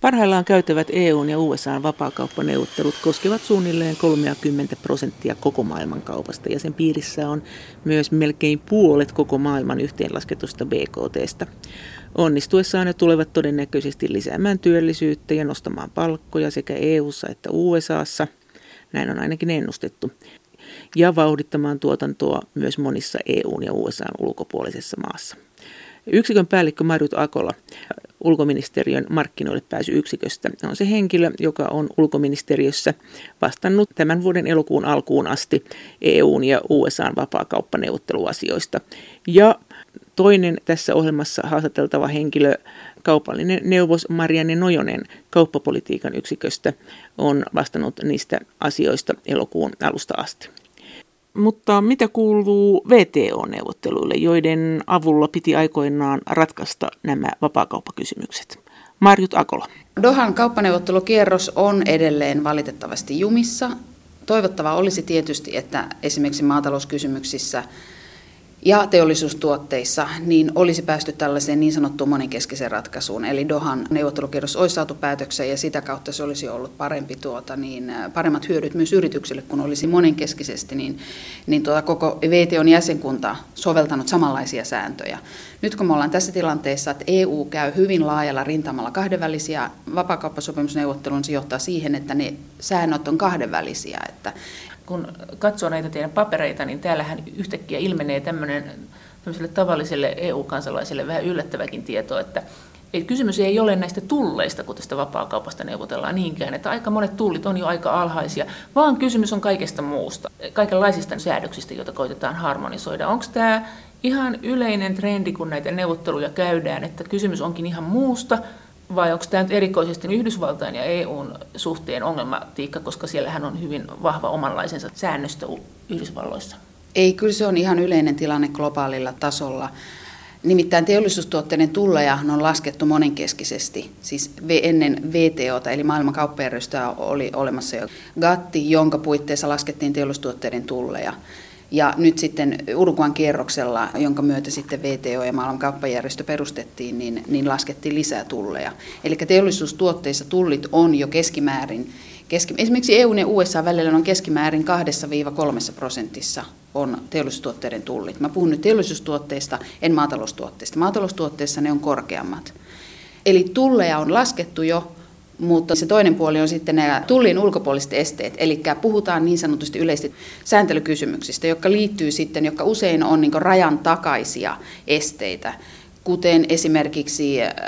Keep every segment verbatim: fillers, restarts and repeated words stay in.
Parhaillaan käytävät E U:n ja U S A:n vapaakauppaneuvottelut koskevat suunnilleen kolmekymmentä prosenttia koko maailman kaupasta ja sen piirissä on myös melkein puolet koko maailman yhteenlasketusta B K T:stä. Onnistuessaan ne tulevat todennäköisesti lisäämään työllisyyttä ja nostamaan palkkoja sekä E U:ssa että U S A:ssa, näin on ainakin ennustettu, ja vauhdittamaan tuotantoa myös monissa E U:n ja U S A:n ulkopuolisessa maassa. Yksikön päällikkö Marjut Akola ulkoministeriön markkinoille pääsy-yksiköstä on se henkilö, joka on ulkoministeriössä vastannut tämän vuoden elokuun alkuun asti E U:n ja U S A:n vapaakauppaneuvotteluasioista. Ja toinen tässä ohjelmassa haastateltava henkilö, kaupallinen neuvos Marianne Nojonen kauppapolitiikan yksiköstä, on vastannut niistä asioista elokuun alusta asti. Mutta mitä kuuluu V T O-neuvotteluille, joiden avulla piti aikoinaan ratkaista nämä vapaakauppakysymykset? Marjut Akola. Dohan kauppaneuvottelukierros on edelleen valitettavasti jumissa. Toivottavaa olisi tietysti, että esimerkiksi maatalouskysymyksissä ja teollisuustuotteissa niin olisi päästy tällaiseen niin sanottuun monenkeskiseen ratkaisuun. Eli Dohan neuvottelukierros olisi saatu päätökseen ja sitä kautta se olisi ollut parempi, tuota, niin, paremmat hyödyt myös yrityksille, kun olisi monenkeskisesti niin, niin tuota, koko V T O:n jäsenkunta soveltanut samanlaisia sääntöjä. Nyt kun me ollaan tässä tilanteessa, että E U käy hyvin laajalla rintamalla kahdenvälisiä vapaakauppasopimusneuvotteluun, se johtaa siihen, että ne säännöt on kahdenvälisiä, että kun katsoo näitä teidän papereita, niin täällähän yhtäkkiä ilmenee tämmöinen tämmöiselle tavalliselle E U-kansalaiselle vähän yllättäväkin tieto, että, että kysymys ei ole näistä tulleista, kun tästä vapaakaupasta neuvotellaan niinkään, että aika monet tullit on jo aika alhaisia, vaan kysymys on kaikesta muusta, kaikenlaisista säädöksistä, joita koitetaan harmonisoida. Onko tämä ihan yleinen trendi, kun näitä neuvotteluja käydään, että kysymys onkin ihan muusta, vai onko tämä nyt erikoisesti Yhdysvaltain ja E U:n suhteen ongelmatiikka, koska siellähän on hyvin vahva omanlaisensa säännöstö Yhdysvalloissa? Ei, kyllä se on ihan yleinen tilanne globaalilla tasolla. Nimittäin teollisuustuotteiden tulleja on laskettu monenkeskisesti. Siis ennen V T O:ta eli maailman kauppajärjestöä oli olemassa jo GATT, jonka puitteissa laskettiin teollisuustuotteiden tulleja. Ja nyt sitten Uruguayn kierroksella, jonka myötä sitten V T O ja maailman kauppajärjestö perustettiin, niin, niin laskettiin lisää tulleja. Eli teollisuustuotteissa tullit on jo keskimäärin, keski, esimerkiksi E U:n ja U S A välillä on keskimäärin kahdesta kolmeen prosentissa on teollisuustuotteiden tullit. Mä puhun nyt teollisuustuotteista, en maataloustuotteista. Maataloustuotteissa ne on korkeammat. Eli tulleja on laskettu jo. Mutta se toinen puoli on sitten nämä tullin ulkopuoliset esteet, eli puhutaan niin sanotusti yleisesti sääntelykysymyksistä, jotka liittyy sitten, jotka usein on niin kuin rajan takaisia esteitä, kuten esimerkiksi äm,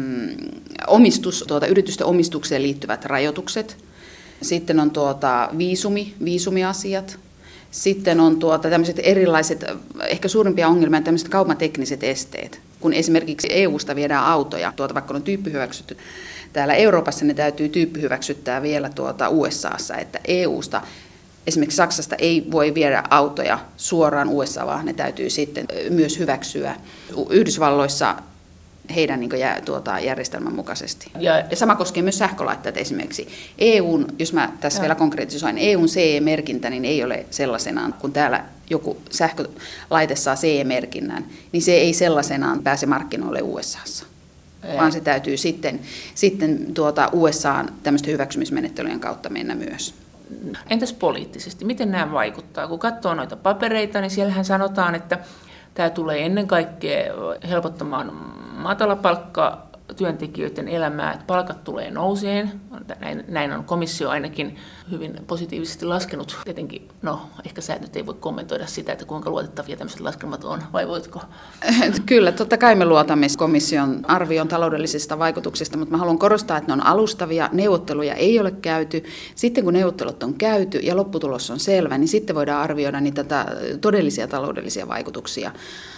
omistus, tuota, yritysten omistukseen liittyvät rajoitukset, sitten on tuota, viisumi, viisumiasiat, sitten on tuota, tämmöiset erilaiset, ehkä suurimpia ongelmia, tämmöiset kaupatekniset esteet, kun esimerkiksi E U:sta viedään autoja, tuota, vaikka on tyyppihyväksytty. Täällä Euroopassa ne täytyy tyyppihyväksyttää vielä tuota U S A:ssa, että E U:sta, esimerkiksi Saksasta ei voi viedä autoja suoraan U S A, vaan ne täytyy sitten myös hyväksyä Yhdysvalloissa heidän niin kuin, tuota, järjestelmän mukaisesti. Ja, ja sama koskee myös sähkölaitteita esimerkiksi. E U:n, jos mä tässä ja. vielä konkretisoin, E U:n C E-merkintä niin ei ole sellaisenaan, kun täällä joku sähkölaite saa C E-merkinnän, niin se ei sellaisenaan pääse markkinoille U S A:ssa. Vaan se täytyy sitten, sitten tuota U S A:n tämmöisten hyväksymismenettelyjen kautta mennä myös. Entäs poliittisesti? Miten nämä vaikuttaa? Kun katsoo noita papereita, niin siellähän sanotaan, että tämä tulee ennen kaikkea helpottamaan matalapalkkaa työntekijöiden elämää, että palkat tulee nouseen. Näin, näin on komissio ainakin hyvin positiivisesti laskenut. Tietenkin, no ehkä sä nyt ei voi kommentoida sitä, että kuinka luotettavia tämmöiset laskelmat on, vai voitko? Kyllä, totta kai me luotamme komission arvioon taloudellisista vaikutuksista, mutta mä haluan korostaa, että ne on alustavia, neuvotteluja ei ole käyty. Sitten kun neuvottelut on käyty ja lopputulos on selvä, niin sitten voidaan arvioida niitä todellisia taloudellisia vaikutuksia.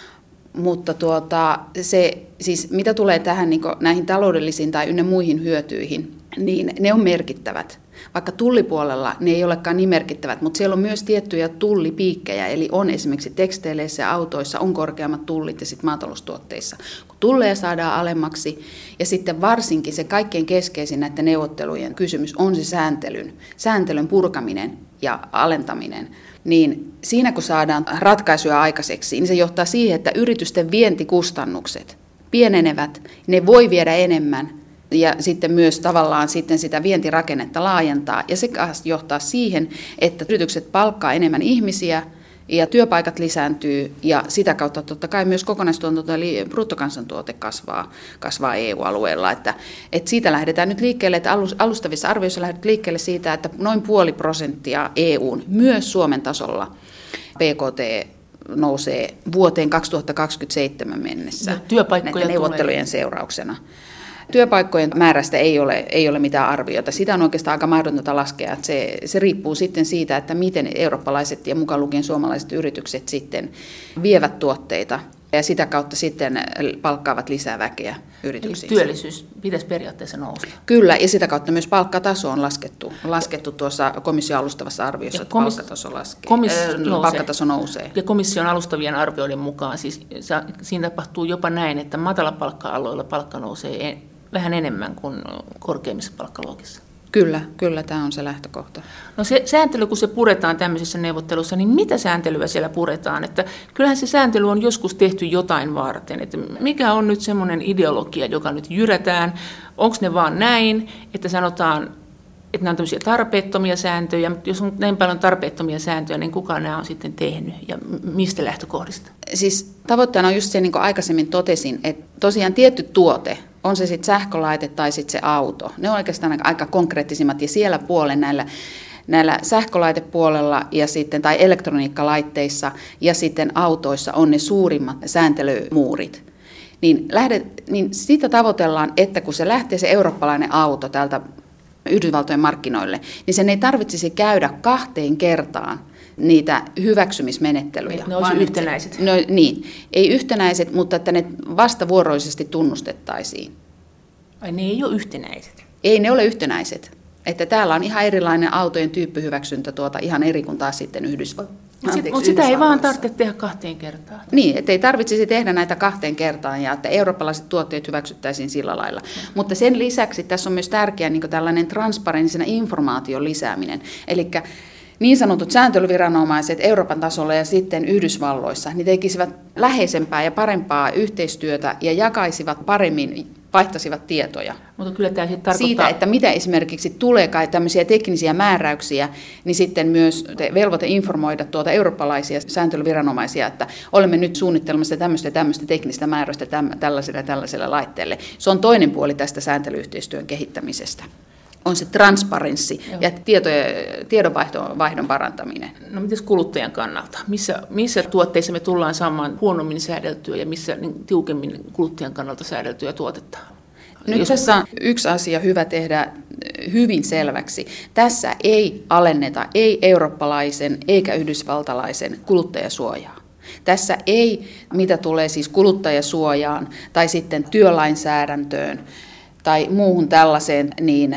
Mutta tuota, se, siis mitä tulee tähän niin näihin taloudellisiin tai ynnä muihin hyötyihin, niin ne on merkittävät. Vaikka tullipuolella ne ei olekaan niin merkittävät, mutta siellä on myös tiettyjä tullipiikkejä, eli on esimerkiksi teksteileissä ja autoissa on korkeammat tullit ja sitten maataloustuotteissa. Kun tulleja saadaan alemmaksi ja sitten varsinkin se kaikkein keskeisin näiden neuvottelujen kysymys on se sääntelyn, sääntelyn purkaminen ja alentaminen, niin siinä kun saadaan ratkaisuja aikaiseksi, niin se johtaa siihen, että yritysten vientikustannukset pienenevät, ne voi viedä enemmän ja sitten myös tavallaan sitten sitä vientirakennetta laajentaa. Ja se johtaa siihen, että yritykset palkkaa enemmän ihmisiä ja työpaikat lisääntyy ja sitä kautta totta kai myös kokonaistuotanto eli bruttokansantuote kasvaa, kasvaa E U-alueella. Että, että siitä lähdetään nyt liikkeelle, että alustavissa arvioissa lähdetään liikkeelle siitä, että noin puoli prosenttia E U:n, myös Suomen tasolla B K T nousee vuoteen kaksituhattakaksikymmentäseitsemän mennessä näiden neuvottelujen tulee seurauksena. Työpaikkojen määrästä ei ole, ei ole mitään arviota. Sitä on oikeastaan aika mahdotonta laskea. Että se, se riippuu sitten siitä, että miten eurooppalaiset ja mukaan lukien suomalaiset yritykset sitten vievät tuotteita ja sitä kautta sitten palkkaavat lisää väkeä yrityksiin. Eli työllisyys pitäisi periaatteessa nousta. Kyllä, ja sitä kautta myös palkkataso on laskettu, laskettu tuossa komission alustavassa arviossa, että komis- palkkataso, laskee, komis- nousee. palkkataso nousee. Ja komission alustavien arvioiden mukaan siis siinä tapahtuu jopa näin, että matalapalkka-aloilla palkka nousee vähän enemmän kuin korkeimmissa palkkaluokissa. Kyllä, kyllä tämä on se lähtökohta. No se sääntely, kun se puretaan tämmöisissä neuvotteluissa, niin mitä sääntelyä siellä puretaan? Että kyllähän se sääntely on joskus tehty jotain varten. Että mikä on nyt semmoinen ideologia, joka nyt jyrätään? Onko ne vaan näin, että sanotaan, että nämä on tämmöisiä tarpeettomia sääntöjä, mutta jos on näin paljon tarpeettomia sääntöjä, niin kuka nämä on sitten tehnyt ja mistä lähtökohdista? Siis tavoitteena on just se, niin kuin aikaisemmin totesin, että tosiaan tietty tuote, on se sitten sähkölaite tai sitten se auto, ne on oikeastaan aika konkreettisimmat ja siellä puolen näillä, näillä sähkölaitepuolella ja sitten, tai elektroniikkalaitteissa ja sitten autoissa on ne suurimmat sääntelymuurit. Niin, lähdet, niin sitä tavoitellaan, että kun se lähtee se eurooppalainen auto täältä Yhdysvaltojen markkinoille, niin sen ei tarvitsisi käydä kahteen kertaan niitä hyväksymismenettelyjä. Ne olisi yhtenäiset. No, niin, ei yhtenäiset, mutta että ne vastavuoroisesti tunnustettaisiin. Ai ne ei ole yhtenäiset? Ei ne ole yhtenäiset. Että täällä on ihan erilainen autojen tyyppihyväksyntä tuota, ihan eri kuin taas sitten Yhdysvalloissa. Mutta sitä ei vaan tarvitse tehdä kahteen kertaan. Niin, että ei tarvitsisi tehdä näitä kahteen kertaan ja että eurooppalaiset tuotteet hyväksyttäisiin sillä lailla. No. Mutta sen lisäksi tässä on myös tärkeä niin tällainen transparenssina informaation lisääminen. Eli niin sanotut sääntelyviranomaiset Euroopan tasolla ja sitten Yhdysvalloissa, niin tekisivät läheisempää ja parempaa yhteistyötä ja jakaisivat paremmin, vaihtaisivat tietoja. Mutta kyllä tämä tarkoittaa siitä, että mitä esimerkiksi tulee kai tämmöisiä teknisiä määräyksiä, niin sitten myös velvoite informoida tuota eurooppalaisia sääntelyviranomaisia, että olemme nyt suunnittelemassa tämmöistä tämmöistä teknistä määräystä tällaiselle ja tällaiselle laitteelle. Se on toinen puoli tästä sääntelyyhteistyön kehittämisestä. On se transparenssi Joo. ja tietojen, tiedonvaihdon parantaminen. No mites kuluttajan kannalta? Missä, missä tuotteissa me tullaan saamaan huonommin säädeltyä ja missä niin tiukemmin kuluttajan kannalta säädeltyä tuotetta? Nyt Jos... tässä on yksi asia hyvä tehdä hyvin selväksi. Tässä ei alenneta ei eurooppalaisen eikä yhdysvaltalaisen kuluttajasuojaa. Tässä ei, mitä tulee siis kuluttajasuojaan tai sitten työlainsäädäntöön, tai muuhun tällaiseen niin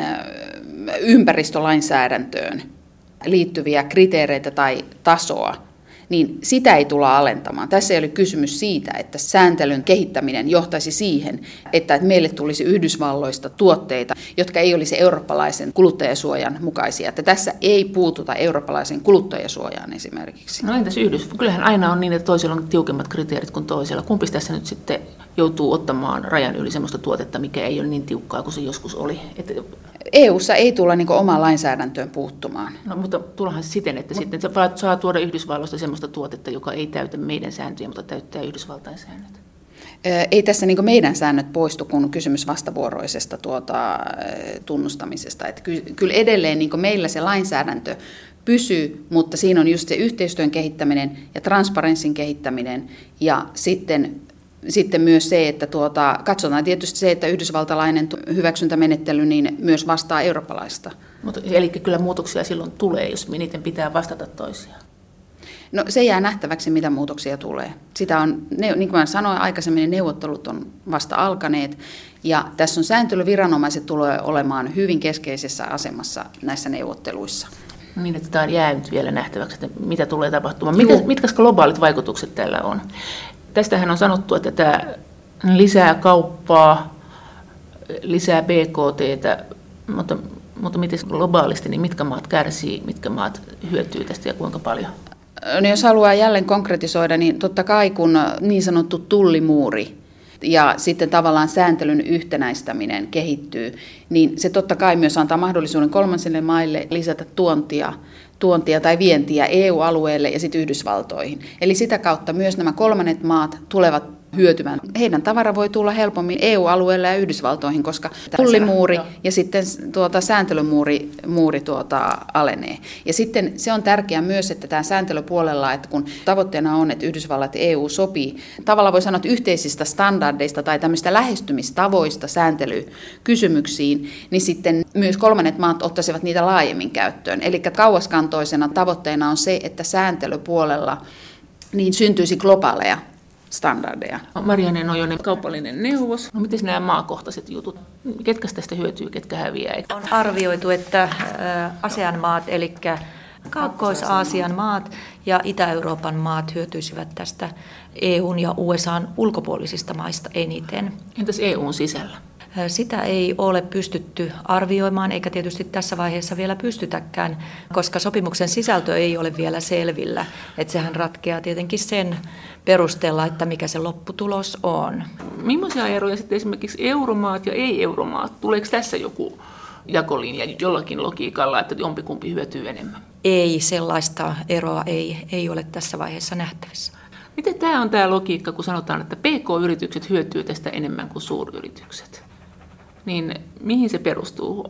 ympäristölainsäädäntöön liittyviä kriteereitä tai tasoa, niin sitä ei tulla alentamaan. Tässä ei ole kysymys siitä, että sääntelyn kehittäminen johtaisi siihen, että meille tulisi Yhdysvalloista tuotteita, jotka ei olisi eurooppalaisen kuluttajasuojan mukaisia. Että tässä ei puututa eurooppalaisen kuluttajasuojaan esimerkiksi. No entäs Yhdysvalloissa? Kyllähän aina on niin, että toisella on tiukemmat kriteerit kuin toisella. Kumpi tässä nyt sitten joutuu ottamaan rajan yli sellaista tuotetta, mikä ei ole niin tiukkaa kuin se joskus oli? Että E U:ssa ei tulla niin kuin omaan lainsäädäntöön puuttumaan. No, mutta tullahan siten, että sitten saa tuoda Yhdysvalloista sellaista tuotetta, joka ei täytä meidän sääntöjä, mutta täyttää Yhdysvaltain säännöt. Ei tässä niin kuin meidän säännöt poistu, kun on kysymys vastavuoroisesta tuota, tunnustamisesta. Että kyllä edelleen niin kuin meillä se lainsäädäntö pysyy, mutta siinä on just se yhteistyön kehittäminen ja transparenssin kehittäminen ja sitten Sitten myös se, että tuota, katsotaan tietysti se, että yhdysvaltalainen hyväksyntämenettely niin myös vastaa eurooppalaista. Mutta, eli kyllä muutoksia silloin tulee, jos niiden pitää vastata toisiaan. No se jää nähtäväksi, mitä muutoksia tulee. Sitä on, niin kuin sanoin aikaisemmin, neuvottelut on vasta alkaneet ja tässä on sääntelyviranomaiset tulee olemaan hyvin keskeisessä asemassa näissä neuvotteluissa. Niin, että tämä on jäänyt vielä nähtäväksi, että mitä tulee tapahtumaan. Mitkä, mitkä globaalit vaikutukset tällä on? Tästähän on sanottu, että tämä lisää kauppaa, lisää B K T:tä, mutta, mutta miten globaalisti, niin mitkä maat kärsii, mitkä maat hyötyy tästä ja kuinka paljon? No jos haluaa jälleen konkretisoida, niin totta kai kun niin sanottu tullimuuri ja sitten tavallaan sääntelyn yhtenäistäminen kehittyy, niin se totta kai myös antaa mahdollisuuden kolmansille maille lisätä tuontia, tuontia tai vientiä E U-alueelle ja sitten Yhdysvaltoihin. Eli sitä kautta myös nämä kolmannet maat tulevat hyötymään. Heidän tavara voi tulla helpommin E U-alueelle ja Yhdysvaltoihin, koska tullimuuri ja sitten tuota, sääntelymuuri muuri tuota, alenee. Ja sitten se on tärkeää myös, että tämä sääntelypuolella, että kun tavoitteena on, että Yhdysvallat ja E U sopii, tavallaan voi sanoa, että yhteisistä standardeista tai tämmöistä lähestymistavoista sääntelykysymyksiin, niin sitten myös kolmannet maat ottaisivat niitä laajemmin käyttöön. Eli kauaskantoisena tavoitteena on se, että sääntelypuolella niin syntyisi globaaleja standardeja. Marianne Nojonen, kaupallinen neuvos. No miten nämä maakohtaiset jutut? Ketkä tästä hyötyy, ketkä häviää? On arvioitu, että ASEAN-maat, eli Kaakkois-Aasian maat ja Itä-Euroopan maat hyötyisivät tästä E U:n ja U S A:n ulkopuolisista maista eniten. Entäs E U:n sisällä? Sitä ei ole pystytty arvioimaan, eikä tietysti tässä vaiheessa vielä pystytäkään, koska sopimuksen sisältö ei ole vielä selvillä. Että sehän ratkeaa tietenkin sen perusteella, että mikä se lopputulos on. Millaisia eroja sitten esimerkiksi euromaat ja ei-euromaat? Tuleeko tässä joku jakolinja jollakin logiikalla, että jompikumpi hyötyy enemmän? Ei, sellaista eroa ei, ei ole tässä vaiheessa nähtävissä. Miten tämä on tämä logiikka, kun sanotaan, että P K-yritykset hyötyy tästä enemmän kuin suuryritykset? Niin mihin se perustuu?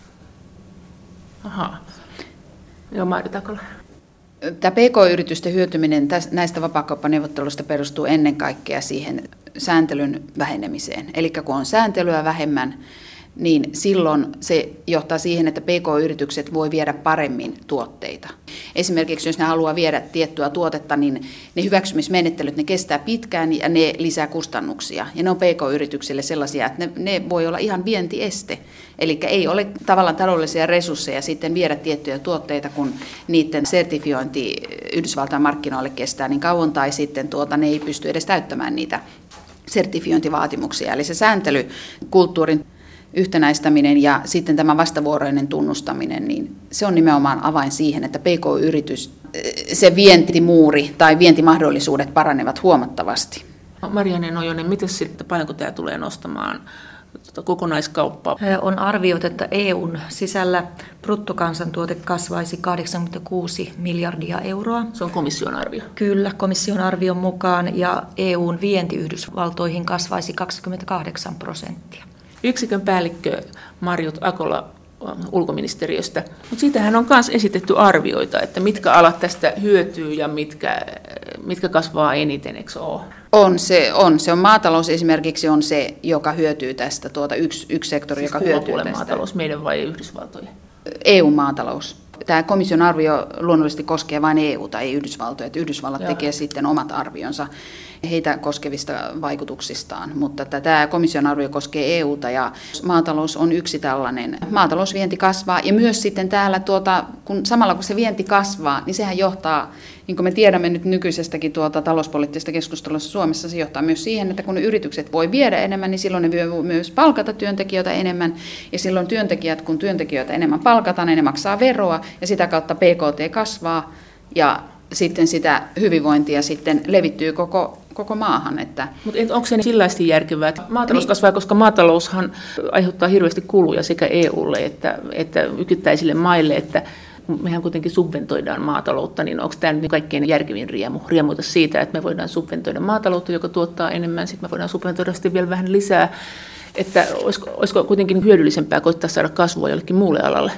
Ahaa. Joo, Mairi Takola. Tämä P K-yritysten hyötyminen näistä vapaakauppaneuvotteluista perustuu ennen kaikkea siihen sääntelyn vähenemiseen. Eli kun on sääntelyä vähemmän, niin silloin se johtaa siihen, että P K-yritykset voi viedä paremmin tuotteita. Esimerkiksi jos ne haluaa viedä tiettyä tuotetta, niin ne hyväksymismenettelyt ne kestää pitkään ja ne lisää kustannuksia. Ja ne on P K-yrityksille sellaisia, että ne, ne voi olla ihan vientieste. Eli ei ole tavallaan taloudellisia resursseja sitten viedä tiettyjä tuotteita, kun niiden sertifiointi Yhdysvaltain markkinoille kestää niin kauan, tai sitten tuota, ne ei pysty edes täyttämään niitä sertifiointivaatimuksia. Eli se sääntelykulttuurin yhtenäistäminen ja sitten tämä vastavuoroinen tunnustaminen, niin se on nimenomaan avain siihen, että P K-yritys, se vientimuuri tai vientimahdollisuudet paranevat huomattavasti. Marianne Nojonen, miten sitten, paljonko tämä tulee nostamaan tuota kokonaiskauppaa? On arvioitu, että E U:n sisällä bruttokansantuote kasvaisi kahdeksankymmentäkuusi miljardia euroa. Se on komission arvio. Kyllä, komission arvion mukaan, ja E U:n vienti Yhdysvaltoihin kasvaisi kaksikymmentäkahdeksan prosenttia. Yksikön päällikkö Marjut Akola ulkoministeriöstä. Mutta siitähän on myös esitetty arvioita, että mitkä alat tästä hyötyy ja mitkä, mitkä kasvaa eniten, eikö ole? On se, on. se on maatalous esimerkiksi on se, joka hyötyy tästä, tuota yksi, yksi sektori, siis joka hyötyy tästä. maatalous, meidän vai Yhdysvaltojen? E U-maatalous. Tämä komission arvio luonnollisesti koskee vain E U:ta, ei Yhdysvaltoja. Että Yhdysvallat Joo. tekee sitten omat arvionsa heitä koskevista vaikutuksistaan, mutta tämä komission arvio koskee E U:ta ja maatalous on yksi tällainen. Maatalousvienti kasvaa ja myös sitten täällä, tuota, kun samalla kun se vienti kasvaa, niin sehän johtaa, niin kuin me tiedämme nyt nykyisestäkin tuota talouspoliittisesta keskustelussa Suomessa, se johtaa myös siihen, että kun yritykset voi viedä enemmän, niin silloin ne voi myös palkata työntekijöitä enemmän ja silloin työntekijät, kun työntekijöitä enemmän palkataan, niin ne maksaa veroa ja sitä kautta P K T kasvaa ja sitten sitä hyvinvointia sitten levittyy koko, koko maahan. Että mutta onko se sillaisesti järkevää, että maatalous niin kasvaa, koska maataloushan aiheuttaa hirveästi kuluja sekä E U:lle että, että yksittäisille maille, että mehän kuitenkin subventoidaan maataloutta, niin onko tämä nyt kaikkein järkevin riemu? Riemuita siitä, että me voidaan subventoida maataloutta, joka tuottaa enemmän, sitten me voidaan subventoida sitten vielä vähän lisää, että olisiko, olisiko kuitenkin hyödyllisempää koittaa saada kasvua jollekin muulle alalle?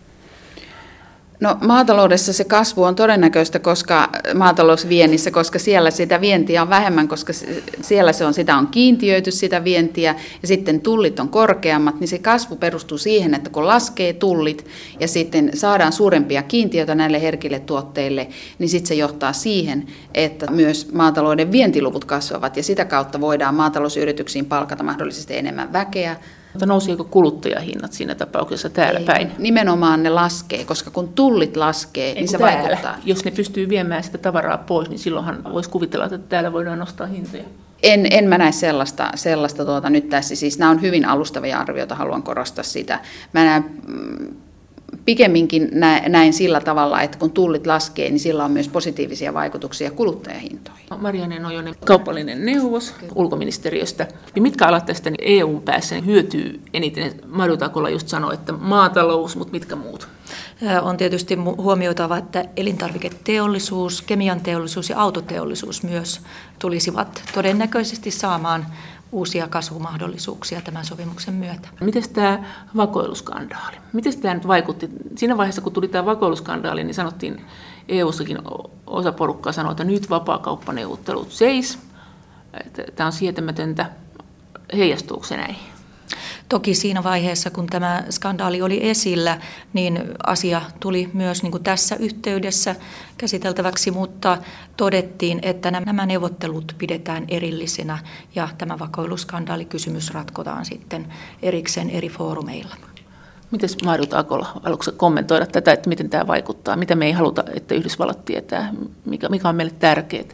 No maataloudessa se kasvu on todennäköistä, koska maatalousviennissä, koska siellä sitä vientiä on vähemmän, koska siellä se on, sitä on kiintiöity sitä vientiä ja sitten tullit on korkeammat, niin se kasvu perustuu siihen, että kun laskee tullit ja sitten saadaan suurempia kiintiöitä näille herkille tuotteille, niin sitten se johtaa siihen, että myös maatalouden vientiluvut kasvavat ja sitä kautta voidaan maatalousyrityksiin palkata mahdollisesti enemmän väkeä. Mutta nouseeko kuluttajahinnat siinä tapauksessa täällä Ei, päin? Nimenomaan ne laskee, koska kun tullit laskee, Ei, niin se täällä vaikuttaa. Jos ne pystyy viemään sitä tavaraa pois, niin silloinhan voisi kuvitella, että täällä voidaan nostaa hintoja. En, en mä näe sellaista, sellaista tuota, nyt tässä. Siis nämä on hyvin alustavia arvioita, haluan korostaa sitä. Mä näen, pikemminkin näin sillä tavalla, että kun tullit laskee, niin sillä on myös positiivisia vaikutuksia kuluttajahintoihin. Marianne Nojonen, kaupallinen neuvos ulkoministeriöstä. Ja mitkä alat tästä E U:n päässä hyötyy eniten? Marjo Takola just sanoi, että maatalous, mutta mitkä muut? On tietysti huomioitava, että elintarviketeollisuus, kemian teollisuus ja autoteollisuus myös tulisivat todennäköisesti saamaan uusia kasvumahdollisuuksia tämän sopimuksen myötä. Miten tämä vakoiluskandaali? Miten tämä nyt vaikutti? Siinä vaiheessa, kun tuli tämä vakoiluskandaali, niin sanottiin E U:ssakin osa porukkaa sanoi, että nyt vapaakauppaneuvottelut seis. Tämä on sietämätöntä. Heijastuuko se näihin? Toki siinä vaiheessa, kun tämä skandaali oli esillä, niin asia tuli myös niin kuin tässä yhteydessä käsiteltäväksi, mutta todettiin, että nämä neuvottelut pidetään erillisenä ja tämä vakoiluskandaalikysymys ratkotaan sitten erikseen eri foorumeilla. Miten Marjo Takola, haluatko kommentoida tätä, että miten tämä vaikuttaa? Mitä me ei haluta, että Yhdysvallat tietää? Mikä, mikä on meille tärkeää?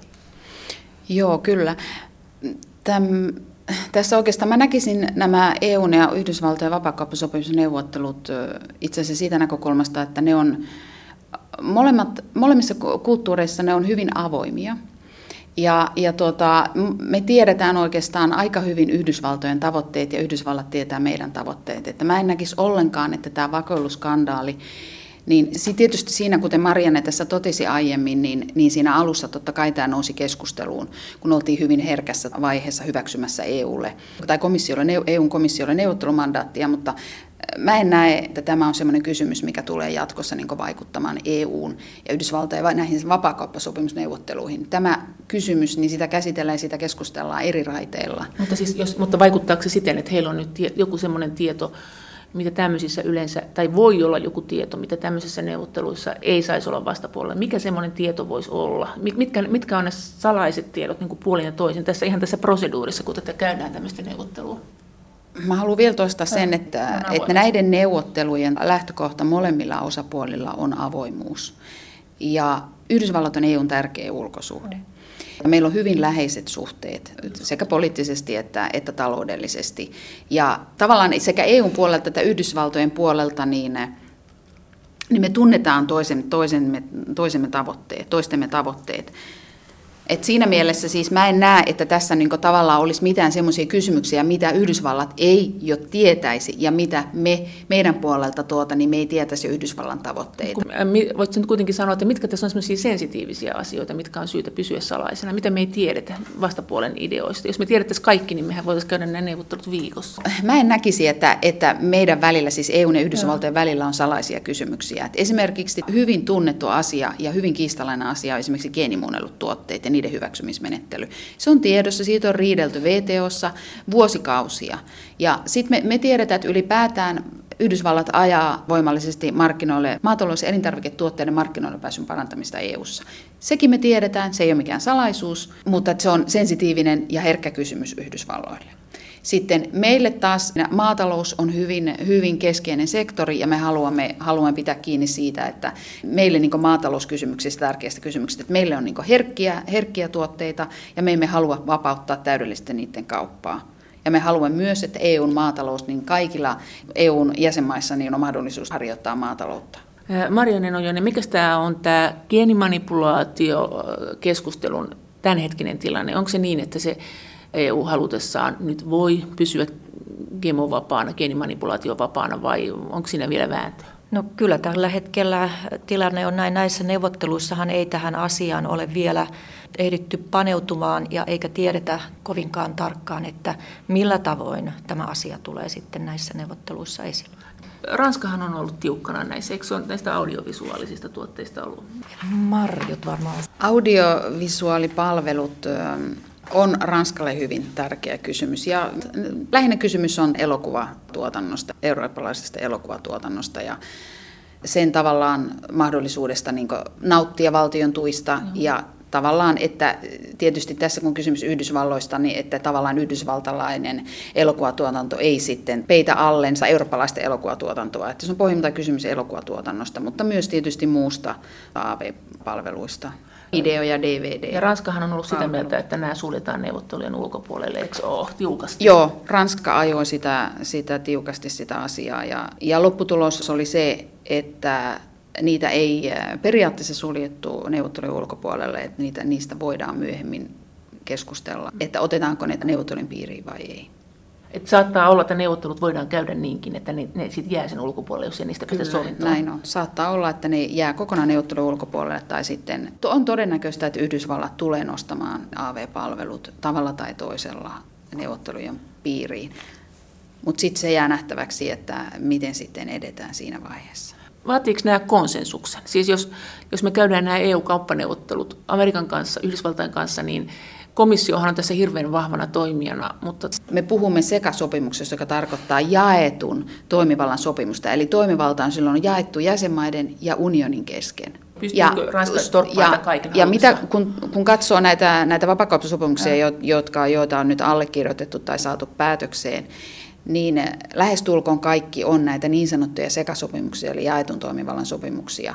Joo, kyllä. Täm... Tässä oikeastaan mä näkisin nämä E U:n ja Yhdysvaltojen vapaakauppasopimusneuvottelut itse asiassa siitä näkökulmasta, että ne on molemmat, molemmissa kulttuureissa ne on hyvin avoimia. Ja, ja tuota, me tiedetään oikeastaan aika hyvin Yhdysvaltojen tavoitteet ja Yhdysvallat tietää meidän tavoitteet. Että mä en näkisi ollenkaan, että tämä vakoiluskandaali, niin tietysti siinä, kuten Marianne tässä totesi aiemmin, niin, niin siinä alussa totta kai tämä nousi keskusteluun, kun oltiin hyvin herkässä vaiheessa hyväksymässä E U:lle tai komissiolle, E U:n komissiolle neuvottelumandaattia, mutta mä en näe, että tämä on sellainen kysymys, mikä tulee jatkossa niin vaikuttamaan E U:n ja Yhdysvaltojen näihin vapaakauppasopimusneuvotteluihin. Tämä kysymys, niin sitä käsitellään ja sitä keskustellaan eri raiteilla. Mutta, siis, jos, mutta vaikuttaako se siten, että heillä on nyt tie, joku sellainen tieto, mitä tämmöisissä yleensä, tai voi olla joku tieto, mitä tämmöisissä neuvotteluissa ei saisi olla vastapuolella. Mikä semmoinen tieto voisi olla? Mitkä, mitkä on ne salaiset tiedot niin kuin puolin ja toisin tässä ihan tässä proseduurissa, kun tätä käydään tämmöistä neuvottelua? Mä haluan vielä toistaa sen, että, että näiden neuvottelujen lähtökohta molemmilla osapuolilla on avoimuus. Ja Yhdysvallat on E U:n tärkeä ulkosuhde. Meillä on hyvin läheiset suhteet sekä poliittisesti että, että taloudellisesti. Ja tavallaan sekä E U:n puolelta että Yhdysvaltojen puolelta niin, niin me tunnetaan toisen, toisemme, toisemme tavoitteet, toistemme tavoitteet. Et siinä mielessä siis mä en näe, että tässä niinku tavallaan olisi mitään semmoisia kysymyksiä, mitä Yhdysvallat ei jo tietäisi ja mitä me meidän puolelta tuota, niin me ei tietäisi Yhdysvallan tavoitteita. Voitko nyt kuitenkin sanoa, että mitkä tässä on semmoisia sensitiivisiä asioita, mitkä on syytä pysyä salaisena, mitä me ei tiedetä vastapuolen ideoista? Jos me tiedettäisiin kaikki, niin mehän voitaisiin käydä nämä neuvottelut viikossa. Mä en näkisi, että, että meidän välillä, siis E U:n ja Yhdysvaltojen välillä on salaisia kysymyksiä. Et esimerkiksi hyvin tunnettu asia ja hyvin kiistalainen asia on esimerkiksi geenimuunnellut tuotteet ja niiden hyväksymismenettely. Se on tiedossa, siitä on riidelty V T O:ssa vuosikausia. Ja sitten me, me tiedetään, että ylipäätään Yhdysvallat ajaa voimallisesti markkinoille maatalous- ja elintarviketuotteiden markkinoille pääsyn parantamista E U:ssa. Sekin me tiedetään, se ei ole mikään salaisuus, mutta se on sensitiivinen ja herkkä kysymys Yhdysvalloille. Sitten meille taas maatalous on hyvin, hyvin keskeinen sektori ja me haluamme, haluamme pitää kiinni siitä, että meille niin maatalouskysymyksistä, tärkeistä kysymyksistä, että meille on niin herkkiä, herkkiä tuotteita ja me emme halua vapauttaa täydellisesti niiden kauppaa. Ja me haluamme myös, että E U:n maatalous, niin kaikilla E U:n jäsenmaissa niin on mahdollisuus harjoittaa maataloutta. Marianne Nojonen, mikä tämä on tämä geenimanipulaatiokeskustelun tämänhetkinen tilanne? Onko se niin, että se E U halutessaan nyt voi pysyä G M O-vapaana, geenimanipulaatiovapaana vai onko siinä vielä vääntöä? No kyllä tällä hetkellä tilanne on näin. Näissä neuvotteluissahan ei tähän asiaan ole vielä ehditty paneutumaan ja eikä tiedetä kovinkaan tarkkaan, että millä tavoin tämä asia tulee sitten näissä neuvotteluissa esille. Ranskahan on ollut tiukkana näissä, eikö se ole näistä audiovisuaalisista tuotteista ollut? Marjut varmaan. Audiovisuaalipalvelut on Ranskalle hyvin tärkeä kysymys ja lähinnä kysymys on elokuvatuotannosta, eurooppalaisesta elokuvatuotannosta ja sen tavallaan mahdollisuudesta niin kuin nauttia valtion tuista mm. ja tavallaan, että tietysti tässä kun kysymys Yhdysvalloista, niin että tavallaan yhdysvaltalainen elokuvatuotanto ei sitten peitä allensa eurooppalaista elokuvatuotantoa. Että se on pohjimmiltaan kysymys elokuvatuotannosta, mutta myös tietysti muusta A V-palveluista. Video ja D V D. Ja Ranskahan on ollut sitä mieltä, että nämä suljetaan neuvottelujen ulkopuolelle, eikö ole tiukasti? Joo, Ranska ajoi sitä, sitä tiukasti sitä asiaa ja, ja lopputulos oli se, että niitä ei periaatteessa suljettu neuvottelujen ulkopuolelle, että niitä, niistä voidaan myöhemmin keskustella, että otetaanko ne neuvottelun piiriin vai ei. Et saattaa olla, että neuvottelut voidaan käydä niinkin, että ne, ne sitten jää sen ulkopuolelle, jos ei niistä päästä sovintoon. Näin on. Saattaa olla, että ne jää kokonaan neuvottelun ulkopuolelle, tai sitten on todennäköistä, että Yhdysvallat tulee nostamaan A V-palvelut tavalla tai toisella neuvottelujen piiriin. Mutta sitten se jää nähtäväksi, että miten sitten edetään siinä vaiheessa. Vaatiiko nämä konsensuksen? Siis jos, jos me käydään nämä E U-kauppaneuvottelut Amerikan kanssa, Yhdysvaltain kanssa, niin komissiohan on tässä hirveän vahvana toimijana, mutta... Me puhumme sekasopimuksesta, joka tarkoittaa jaetun toimivallan sopimusta. Eli toimivalta on silloin jaettu jäsenmaiden ja unionin kesken. Pystyykö Ranska torppaamaan ja, kaiken ja mitä, kun, kun katsoo näitä, näitä vapaakauppasopimuksia, ja. jotka, joita on nyt allekirjoitettu tai saatu päätökseen, niin lähestulkoon kaikki on näitä niin sanottuja sekasopimuksia, eli jaetun toimivallan sopimuksia.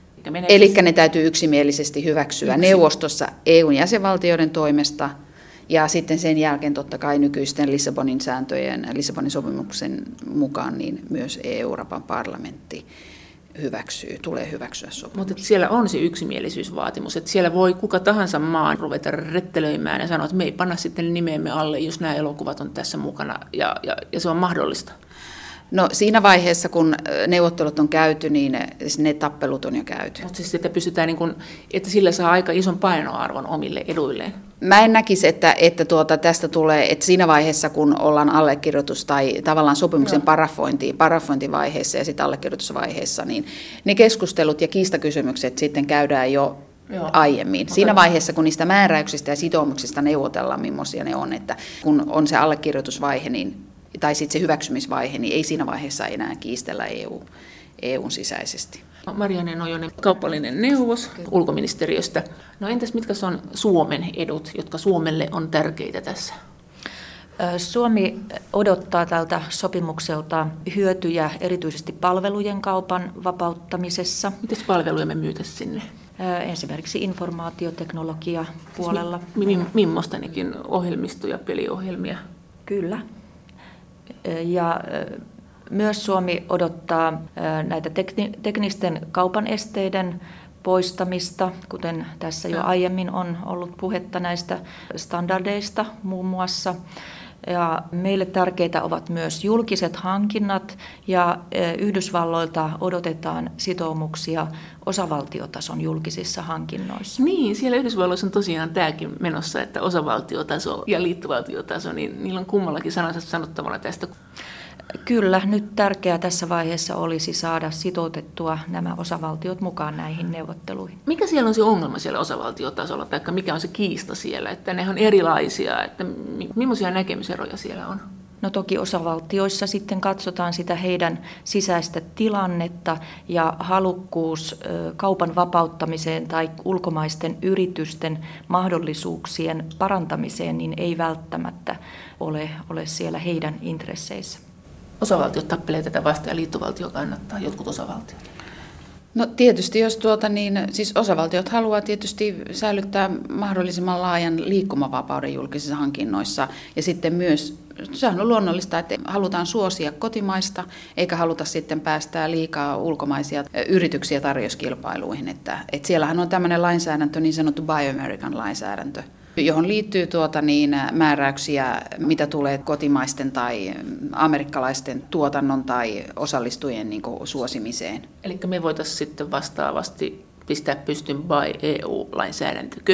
Eli ne täytyy yksimielisesti hyväksyä Yksi. neuvostossa E U:n jäsenvaltioiden toimesta, ja sitten sen jälkeen totta kai nykyisten Lissabonin sääntöjen, Lissabonin sopimuksen mukaan, niin myös E U-Euroopan parlamentti hyväksyy, tulee hyväksyä sopimus. Mutta siellä on se yksimielisyysvaatimus, että siellä voi kuka tahansa maan ruveta rettelöimään ja sanoa, että me ei panna sitten nimeemme alle, jos nämä elokuvat on tässä mukana, ja, ja, ja se on mahdollista. No siinä vaiheessa, kun neuvottelut on käyty, niin ne tappelut on jo käyty. Mutta siis, että pystytään, niin kun, että sillä saa aika ison painoarvon omille eduilleen. Mä en näkisi, että, että tuota, tästä tulee, että siinä vaiheessa, kun ollaan allekirjoitus tai tavallaan sopimuksen no. parafointi, parafointivaiheessa ja sitten allekirjoitusvaiheessa, niin ne keskustelut ja kiistakysymykset sitten käydään jo Joo. aiemmin. Mutta siinä vaiheessa, kun niistä määräyksistä ja sitoumuksista neuvotellaan, millaisia ne on, että kun on se allekirjoitusvaihe, niin tai sitten se hyväksymisvaihe, niin ei siinä vaiheessa enää kiistellä E U, E U:n sisäisesti. Marianne Nojonen, kauppallinen neuvos ulkoministeriöstä. No entäs mitkä on Suomen edut, jotka Suomelle on tärkeitä tässä? Suomi odottaa tältä sopimukselta hyötyjä erityisesti palvelujen kaupan vapauttamisessa. Miten palveluja me myytäisiin sinne? Esimerkiksi informaatioteknologia puolella. Mimmosta nekin ohjelmistoja, peliohjelmia? Kyllä. Ja myös Suomi odottaa näitä teknisten kaupan esteiden poistamista, kuten tässä jo aiemmin on ollut puhetta näistä standardeista muun muassa. Ja meille tärkeitä ovat myös julkiset hankinnat, ja Yhdysvalloilta odotetaan sitoumuksia osavaltiotason julkisissa hankinnoissa. Niin, siellä Yhdysvalloissa on tosiaan tämäkin menossa, että osavaltiotaso ja liittovaltiotaso, niin niillä on kummallakin sanansa sanottavana tästä. Kyllä, nyt tärkeää tässä vaiheessa olisi saada sitoutettua nämä osavaltiot mukaan näihin neuvotteluihin. Mikä siellä on se ongelma siellä osavaltiotasolla, tai mikä on se kiista siellä, että ne on erilaisia, että millaisia näkemyseroja siellä on? No toki osavaltioissa sitten katsotaan sitä heidän sisäistä tilannetta, ja halukkuus kaupan vapauttamiseen tai ulkomaisten yritysten mahdollisuuksien parantamiseen niin ei välttämättä ole, ole siellä heidän intresseissä. Osavaltiot tappelee tätä vastaan ja liittovaltio kannattaa, jotkut osavaltiot. No tietysti, jos tuota, niin, siis osavaltiot haluaa tietysti säilyttää mahdollisimman laajan liikkumavapauden julkisissa hankinnoissa, ja sitten myös, se on luonnollista, että halutaan suosia kotimaista, eikä haluta sitten päästää liikaa ulkomaisia yrityksiä tarjouskilpailuihin, että, että siellähän on tämmöinen lainsäädäntö, niin sanottu Buy American lainsäädäntö, johon liittyy tuota niin, määräyksiä, mitä tulee kotimaisten tai amerikkalaisten tuotannon tai osallistujien niin kuin, suosimiseen. Eli me voitaisiin sitten vastaavasti pistää pystyn Buy E U-lainsäädäntökö?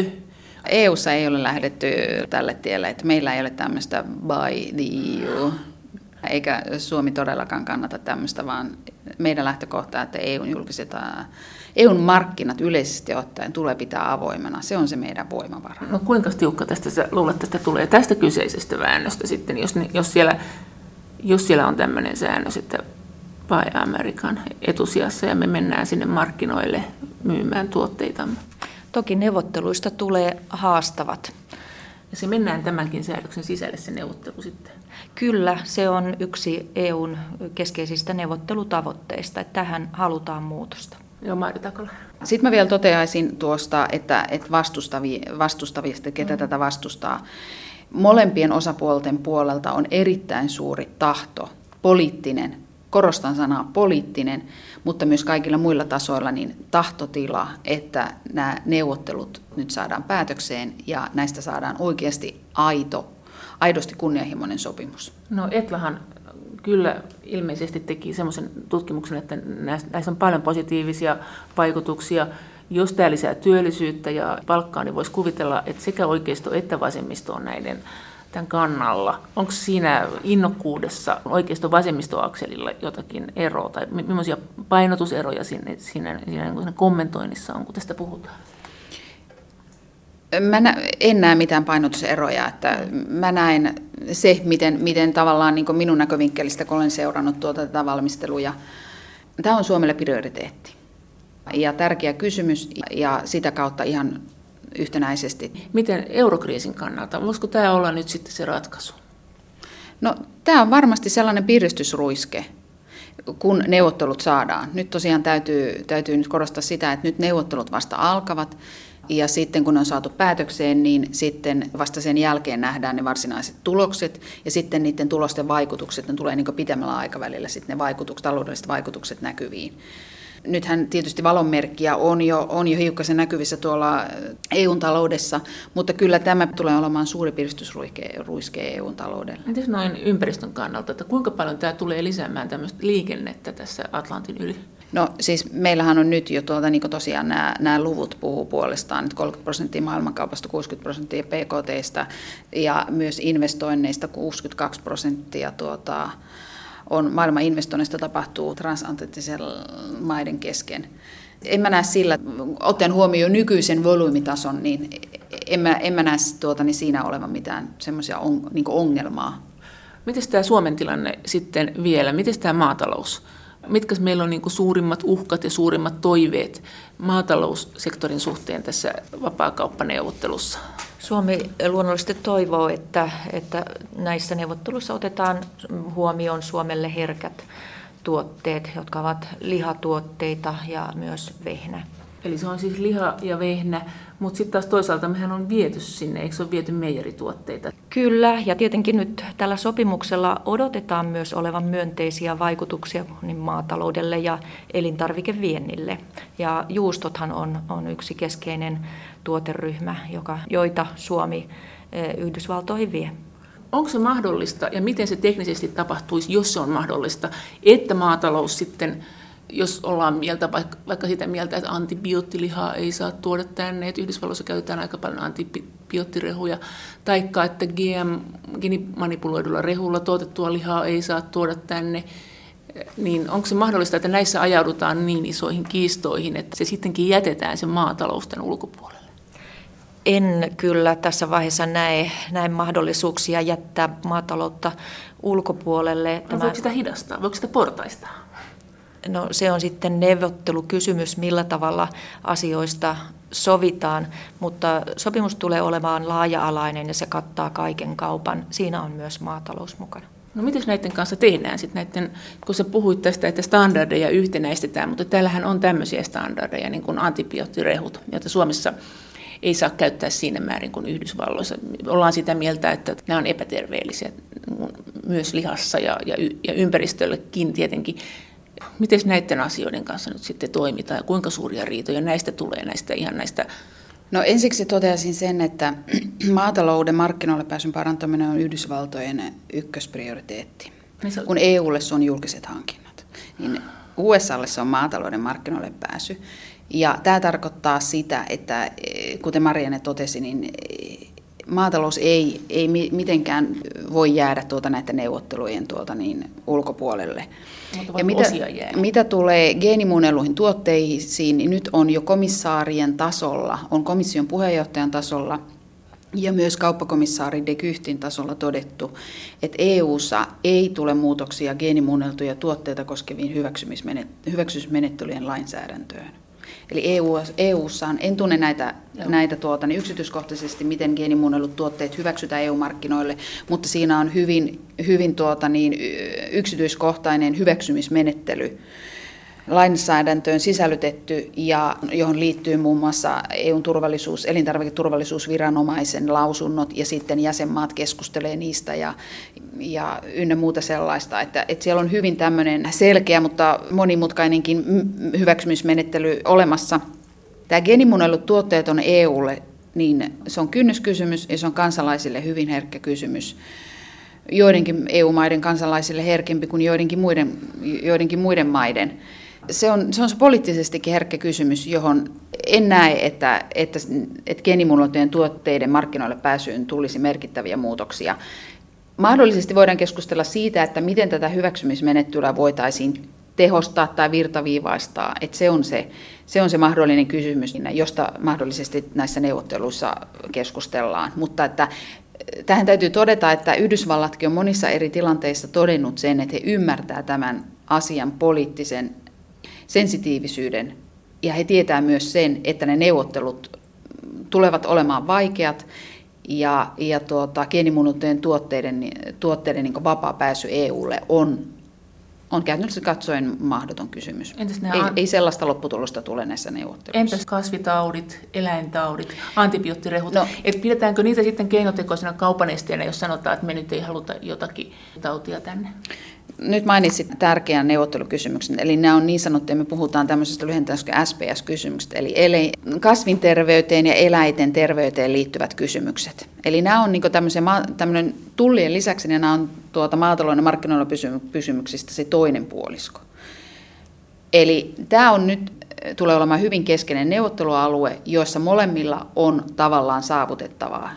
E U:ssa ei ole lähdetty tälle tielle, että meillä ei ole tämmöistä Buy the E U, eikä Suomi todellakaan kannata tämmöistä, vaan meidän lähtökohta, että E U:n julkiset E U:n markkinat yleisesti ottaen tulee pitää avoimena. Se on se meidän voimavara. No kuinka tiukka tästä sä luulet, että tästä tulee tästä kyseisestä väännöstä sitten, jos, ne, jos, siellä, jos siellä on tämmöinen säännös, että Buy American etusijassa ja me mennään sinne markkinoille myymään tuotteitamme? Toki neuvotteluista tulee haastavat. Ja se mennään tämänkin säädöksen sisälle se neuvottelu sitten? Kyllä, se on yksi E U:n keskeisistä neuvottelutavoitteista, että tähän halutaan muutosta. Joo, Mairi Takola. Sitten mä vielä toteaisin tuosta, että, että vastustavi, vastustavista, ketä mm. tätä vastustaa. Molempien osapuolten puolelta on erittäin suuri tahto, poliittinen, korostan sanaa poliittinen, mutta myös kaikilla muilla tasoilla niin tahtotila, että nämä neuvottelut nyt saadaan päätökseen ja näistä saadaan oikeasti aito, aidosti kunnianhimoinen sopimus. No Etlahan kyllä ilmeisesti teki semmoisen tutkimuksen, että näissä on paljon positiivisia vaikutuksia. Jos tämä lisää työllisyyttä ja palkkaa, niin voisi kuvitella, että sekä oikeisto että vasemmisto on näiden tämän kannalla. Onko siinä innokkuudessa oikeisto-vasemmistoakselilla jotakin eroa, tai millaisia painotuseroja siinä, siinä, siinä kommentoinnissa on, kun tästä puhutaan? Mä en näe mitään painotuseroja. Että mä näen se, miten, miten tavallaan niin kuin minun näkövinkkelistä, kun olen seurannut tuota tätä valmistelua. Tämä on Suomelle prioriteetti ja tärkeä kysymys ja sitä kautta ihan yhtenäisesti. Miten eurokriisin kannalta? Voisiko tämä olla nyt sitten se ratkaisu? No, tämä on varmasti sellainen piristysruiske, kun neuvottelut saadaan. Nyt tosiaan täytyy, täytyy nyt korostaa sitä, että nyt neuvottelut vasta alkavat. Ja sitten kun ne on saatu päätökseen, niin sitten vasta sen jälkeen nähdään ne varsinaiset tulokset ja sitten niiden tulosten vaikutukset, ne tulee niin kuin pitemmällä aikavälillä sitten ne vaikutukset, taloudelliset vaikutukset näkyviin. Nythän tietysti valonmerkkiä on jo, on jo hiukkasen näkyvissä tuolla E U:n taloudessa, mutta kyllä tämä tulee olemaan suuri piristysruiske E U:n taloudelle. Entäs noin ympäristön kannalta, että kuinka paljon tämä tulee lisäämään tämmöistä liikennettä tässä Atlantin yli? No siis meillähän on nyt jo tuolta, niin kuin tosiaan nämä, nämä luvut puhuu puolestaan, että kolmekymmentä prosenttia maailmankaupasta, kuusikymmentä prosenttia P K T:stä ja myös investoinneista kuusikymmentäkaksi prosenttia tuota, on maailman investoinneista tapahtuu transatlanttisen maiden kesken. En mä näe sillä, ottaen huomioon nykyisen volyymitason, niin en mä, en mä näe tuota, niin siinä olevan mitään semmoisia on, niin kuin ongelmaa. Miten tämä Suomen tilanne sitten vielä? Miten tämä maatalous? Mitkä meillä on niin kuin suurimmat uhkat ja suurimmat toiveet maataloussektorin suhteen tässä vapaakauppaneuvottelussa? Suomi luonnollisesti toivoo, että, että näissä neuvotteluissa otetaan huomioon Suomelle herkät tuotteet, jotka ovat lihatuotteita ja myös vehnä. Eli se on siis liha ja vehnä, mutta sitten taas toisaalta mehän on viety sinne, eikö se ole viety meijerituotteita? Kyllä, ja tietenkin nyt tällä sopimuksella odotetaan myös olevan myönteisiä vaikutuksia niin maataloudelle ja elintarvikeviennille. Ja juustothan on, on yksi keskeinen tuoteryhmä, joka, joita Suomi Yhdysvaltoihin vie. Onko se mahdollista, ja miten se teknisesti tapahtuisi, jos se on mahdollista, että maatalous sitten, jos ollaan mieltä, vaikka, vaikka sitä mieltä, että antibioottilihaa ei saa tuoda tänne, että Yhdysvalloissa käytetään aika paljon antibioottirehuja, taikka että G M-genimanipuloidulla rehulla tuotettua lihaa ei saa tuoda tänne, niin onko se mahdollista, että näissä ajaudutaan niin isoihin kiistoihin, että se sittenkin jätetään se maatalous tämän ulkopuolelle? En kyllä tässä vaiheessa näe, näe mahdollisuuksia jättää maataloutta ulkopuolelle. No, voiko sitä hidastaa? Voiko sitä portaistaa? No, se on sitten neuvottelukysymys, millä tavalla asioista sovitaan, mutta sopimus tulee olemaan laaja-alainen ja se kattaa kaiken kaupan. Siinä on myös maatalous mukana. No miten näiden kanssa tehdään sitten näiden, kun sä puhuit tästä, että standardeja yhtenäistetään, mutta täällähän on tämmöisiä standardeja, niin kuin antibioottirehut, joita Suomessa ei saa käyttää siinä määrin kuin Yhdysvalloissa. Ollaan sitä mieltä, että nämä on epäterveellisiä myös lihassa ja, ja, ja ympäristöllekin tietenkin. Miten näiden asioiden kanssa nyt sitten toimitaan ja kuinka suuria riitoja näistä tulee, näistä ihan näistä? No ensiksi toteaisin sen, että maatalouden markkinoille pääsyn parantaminen on Yhdysvaltojen ykkösprioriteetti. Kun E U:lle se on julkiset hankinnat, niin U S A:lle se on maatalouden markkinoille pääsy. Ja tämä tarkoittaa sitä, että kuten Marianne totesi, niin maatalous ei, ei mitenkään voi jäädä tuota näiden neuvottelujen tuota niin ulkopuolelle. Ja mitä, mitä tulee geenimuunnelluihin tuotteisiin, niin nyt on jo komissaarien tasolla, on komission puheenjohtajan tasolla ja myös kauppakomissaari de Guchtin tasolla todettu, että E U:ssa ei tule muutoksia geenimuunneltuja tuotteita koskeviin hyväksymismenettelyjen lainsäädäntöön. Eli E U, E U:ssa on, en tunne näitä, näitä tuota, niin yksityiskohtaisesti, miten geenimuunnellut tuotteet hyväksytään E U-markkinoille, mutta siinä on hyvin, hyvin tuota, niin, yksityiskohtainen hyväksymismenettely. lainsäädäntöön sisällytetty ja johon liittyy muun muassa E U:n turvallisuus, elintarviketurvallisuusviranomaisen lausunnot ja sitten jäsenmaat keskustelee niistä ja, ja ynnä muuta sellaista. Että, että siellä on hyvin tämmöinen selkeä, mutta monimutkainenkin hyväksymismenettely olemassa. Tämä geenimuunnellut tuotteet on E U:lle, niin se on kynnyskysymys ja se on kansalaisille hyvin herkkä kysymys. Joidenkin E U-maiden kansalaisille herkempi kuin joidenkin muiden, joidenkin muiden maiden. Se on, se on se poliittisestikin herkkä kysymys, johon en näe, että, että, että geenimuunneltujen tuotteiden markkinoille pääsyyn tulisi merkittäviä muutoksia. Mahdollisesti voidaan keskustella siitä, että miten tätä hyväksymismenettelyä voitaisiin tehostaa tai virtaviivaistaa, että se on se, se on se mahdollinen kysymys, josta mahdollisesti näissä neuvotteluissa keskustellaan. Mutta että tähän täytyy todeta, että Yhdysvallatkin on monissa eri tilanteissa todennut sen, että he ymmärtää tämän asian poliittisen sensitiivisyyden ja he tietää myös sen, että ne neuvottelut tulevat olemaan vaikeat ja, ja tuota, geenimuunneltujen tuotteiden, tuotteiden niin kuin vapaa pääsy E U:lle on, on käytännössä katsoen mahdoton kysymys. Ei, an... ei sellaista lopputulosta tule näissä neuvotteluissa. Entäs kasvitaudit, eläintaudit, antibioottirehut? No, et pidetäänkö niitä sitten keinotekoisena kaupan esteenä, jos sanotaan, että me nyt ei haluta jotakin tautia tänne? Nyt mainitsit tärkeän neuvottelukysymyksen, eli nämä on niin sanottuja, me puhutaan tämmöisestä lyhentäisestä S P S-kysymyksestä, eli kasvinterveyteen ja eläinten terveyteen liittyvät kysymykset. Eli nämä on niin tämmöinen tullien lisäksi, niin nämä on tuota maatalouden markkinoilla pysymyksistä se toinen puolisko. Eli tämä on nyt, tulee olemaan hyvin keskeinen neuvottelualue, joissa molemmilla on tavallaan saavutettavaa.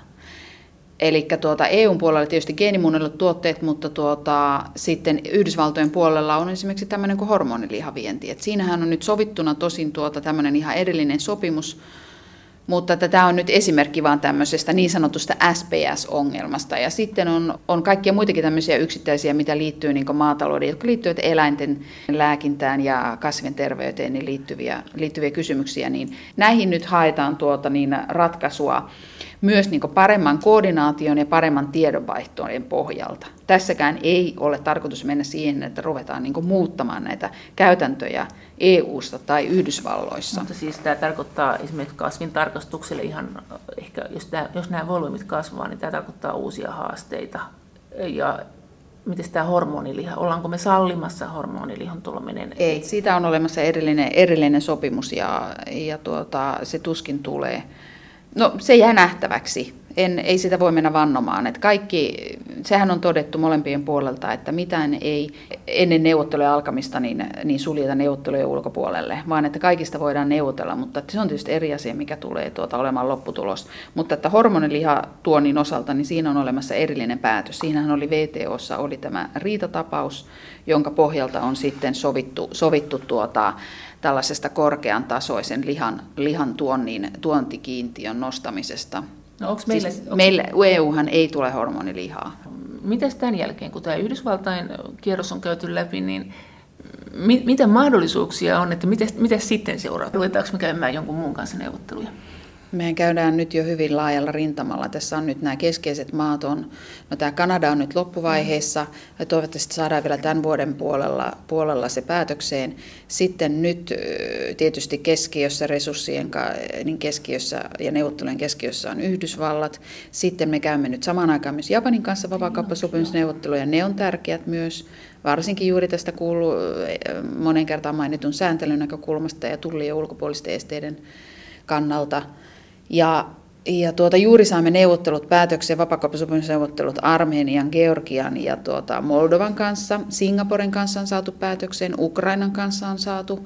Eli tuota, E U:n puolella tietysti geenimuunnellut tuotteet, mutta tuota, sitten Yhdysvaltojen puolella on esimerkiksi tämmöinen kuin hormonilihavienti. Et siinähän on nyt sovittuna tosin tuota, tämmöinen ihan erillinen sopimus, mutta tämä on nyt esimerkki vaan tämmöisestä niin sanotusta S P S-ongelmasta. Ja sitten on, on kaikkia muitakin tämmöisiä yksittäisiä, mitä liittyy niin kuin maatalouden, jotka liittyvät eläinten lääkintään ja kasvien terveyteen niin liittyviä, liittyviä kysymyksiä. Niin näihin nyt haetaan tuota, niin ratkaisua myös niin kuin paremman koordinaation ja paremman tiedonvaihtojen pohjalta. Tässäkään ei ole tarkoitus mennä siihen, että ruvetaan niin kuin muuttamaan näitä käytäntöjä E U:sta tai Yhdysvalloissa. Mutta siis tämä tarkoittaa esimerkiksi kasvin tarkastukselle ihan, ehkä jos, tämä, jos nämä volyymit kasvaa, niin tämä tarkoittaa uusia haasteita. Ja miten tämä hormoniliha, ollaanko me sallimassa hormonilihon tuleminen? Ei, siitä on olemassa erillinen, erillinen sopimus ja, ja tuota, se tuskin tulee. No se jää nähtäväksi. En, ei sitä voi mennä vannomaan. Että kaikki, sehän on todettu molempien puolelta, että mitään ei ennen neuvottelujen alkamista niin, niin suljeta neuvottelujen ulkopuolelle, vaan että kaikista voidaan neuvotella, mutta se on tietysti eri asia, mikä tulee tuota olemaan lopputulos. Mutta että hormonilihatuonnin osalta, niin siinä on olemassa erillinen päätös. Siinähän oli V T O:ssa oli tämä riitatapaus, jonka pohjalta on sitten sovittu, sovittu tuota, tällaisesta korkean tasoisen lihan, lihan tuonnin, tuontikiintiön nostamisesta. No, onko meille, siis onko... meille E U:han ei tule hormonilihaa. Mitäs tämän jälkeen, kun tämä Yhdysvaltain kierros on käyty läpi, niin mit, mitä mahdollisuuksia on, että miten, miten sitten seuraa? Ruvetaanko me käymään jonkun muun kanssa neuvotteluja? Mehän käydään nyt jo hyvin laajalla rintamalla. Tässä on nyt nämä keskeiset maat. On, no tämä Kanada on nyt loppuvaiheessa ja toivottavasti saadaan vielä tämän vuoden puolella, puolella se päätökseen. Sitten nyt tietysti keskiössä resurssien niin keskiössä ja neuvottelujen keskiössä on Yhdysvallat. Sitten me käymme nyt samaan aikaan myös Japanin kanssa vapaakauppasopimusneuvotteluja. Ne on tärkeät myös. Varsinkin juuri tästä kuuluu monen kertaan mainitun sääntelyn näkökulmasta ja tulli- ja ulkopuolisten esteiden kannalta. Ja, ja tuota, juuri saamme neuvottelut päätökseen, vapaakauppasopimusneuvottelut Armenian, Georgian ja tuota, Moldovan kanssa. Singaporen kanssa on saatu päätökseen, Ukrainan kanssa on saatu.